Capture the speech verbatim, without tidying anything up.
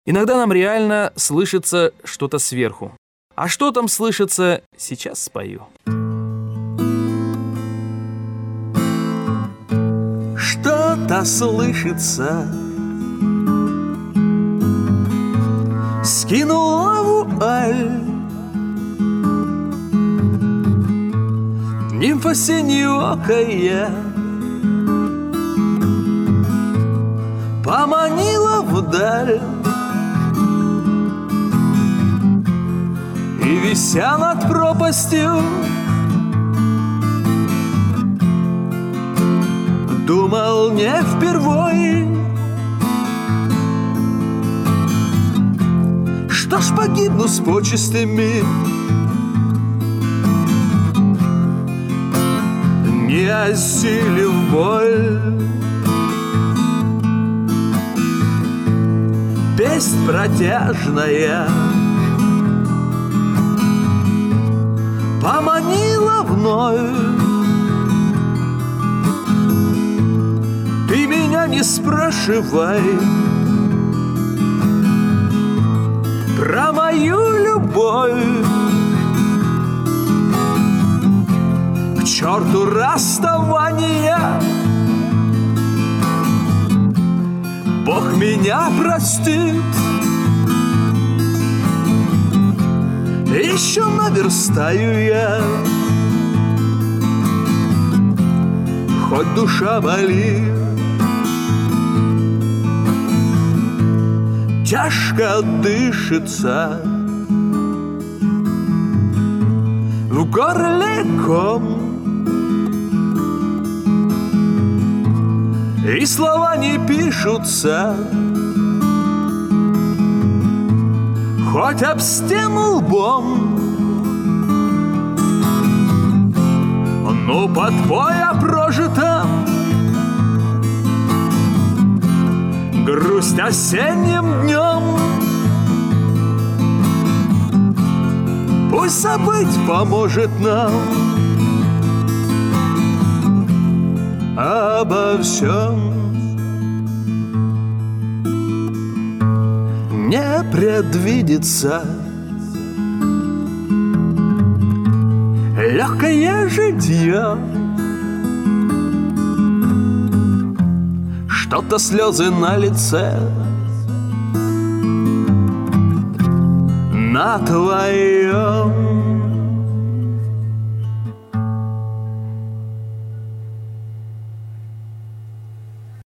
Иногда нам реально слышится что-то сверху. А что там слышится, сейчас спою. Что-то слышится, скинула вуаль, нимфа синеокая поманила вдаль. И, вися над пропастью, думал не впервой, что ж погибну с почестями, не осилив боль. Песнь протяжная поманила вновь. Ты меня не спрашивай про мою любовь. К черту расставания, Бог меня простит. Еще наверстаю я, хоть душа болит. Тяжко дышится, в горле ком, и слова не пишутся, хоть об стену лбом. Ну, подпой о прожитом, грусть осенним днем. Пусть забыть поможет нам обо всем. Не предвидится легкое житье, что-то слезы на лице, на твоем.